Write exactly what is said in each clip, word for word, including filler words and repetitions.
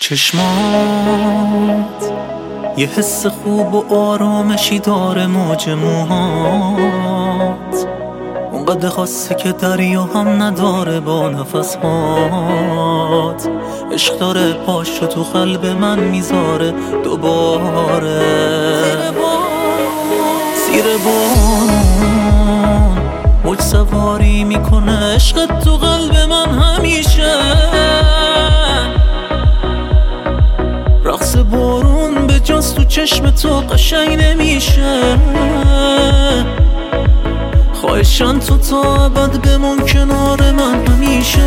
چشمات یه حس خوب و آرامشی داره، موج موهات اونقدر خاصه که دریا هم نداره با نفسهات. عشق داره پاشو تو قلب من میذاره دوباره. زیر بارون موج سواری میکنه عشق تو قلب من همیشه. رقص بارون به جاست تو چشم تو قشنگ نمیشه. خواهشان تو تا ابد بمون کنار من همیشه.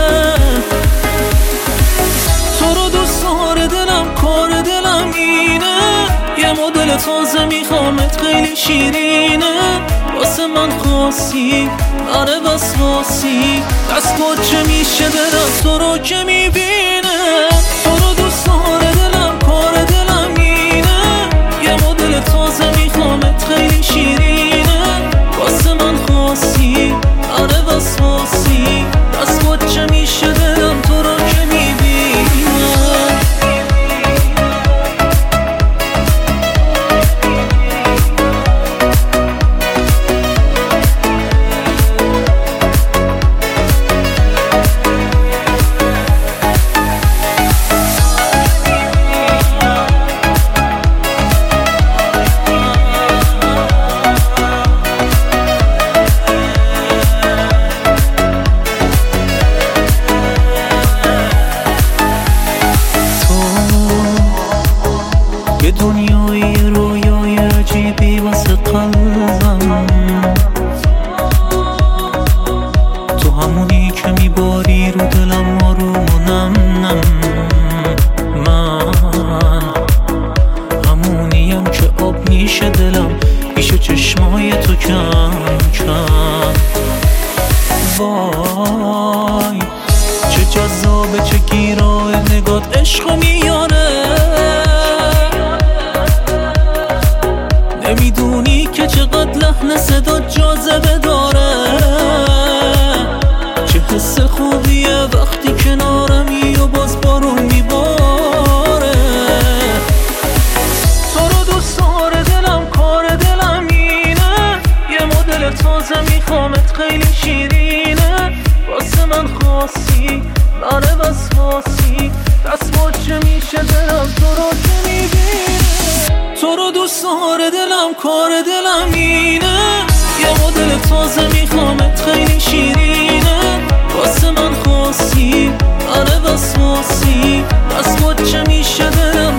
تو رو دوست داره دلم، کار دلم اینه. یه مدل تازه میخوامت خیلی شیرینه. واسه من خاصی آره بس خاصی. دست چه میشه دلم تو رو که میبینه. تو رو دوست داره دلم، کار دلم اینه. یه مدل تازه میخوامت خیلی شیرینه. واسه من خاصی آره بس خاصی. دست چه میشه دلم تو رو که میبینه. یه دنیای رویای عجیبی واسه قلبم. تو همونی که میباری رو دلم آروم و نم نم. من همونیم که آب میشه دلم پیش چشمای تو کم کم. وای چه جذابه چه گیراه نگات عشقو میاره. نمیدونی که چقدر لحن صدا جاذبه داره. چه حس خوبیه وقتی کنارمی و باز بارون میباره. تو رو دوست داره دلم، کار دلم اینه. یه مدل تازه میخوامت خیلی شیرینه. واسه من خاصی آره بس خاصی. دست چه میشه دلم تو رو که میبینه. تو رو دوست داره دلم، کار دلم اینه. یه مدل تازه میخوامت خیلی شیرینه. واسه من خاصی آره بس خاصی. دست چه میشه دلم